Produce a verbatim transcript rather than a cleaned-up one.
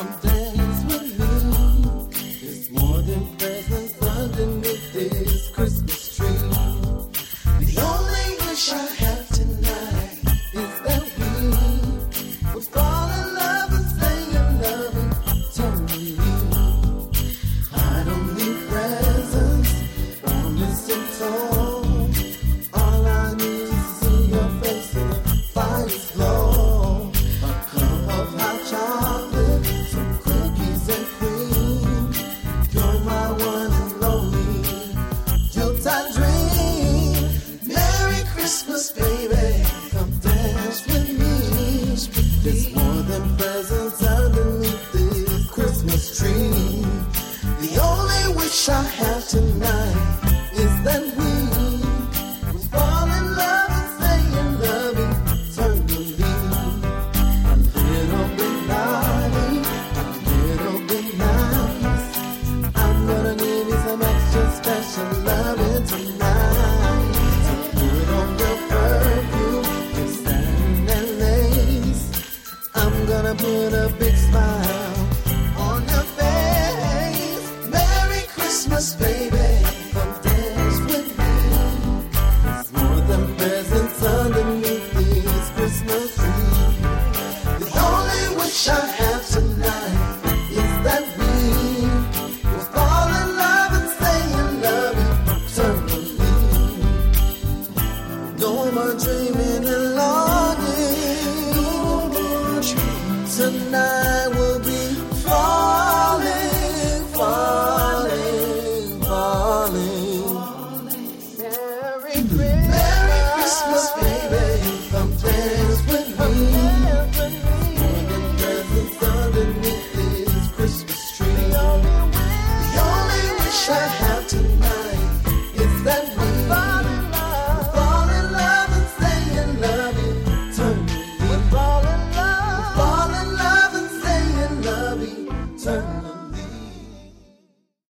come dance with me. There's more than presents underneath this Christmas tree. The only wish I have tonight is that we would fall in love and stay in love eternally. I don't need presents or mistletoe. All I need is to see your face in the fire's glow. A cup of hot chocolate, some cookies and cream. You're my one and only Yuletide dream. Merry Christmas, baby, come dance with me. There's more than presents underneath this Christmas tree. The only wish I have tonight is that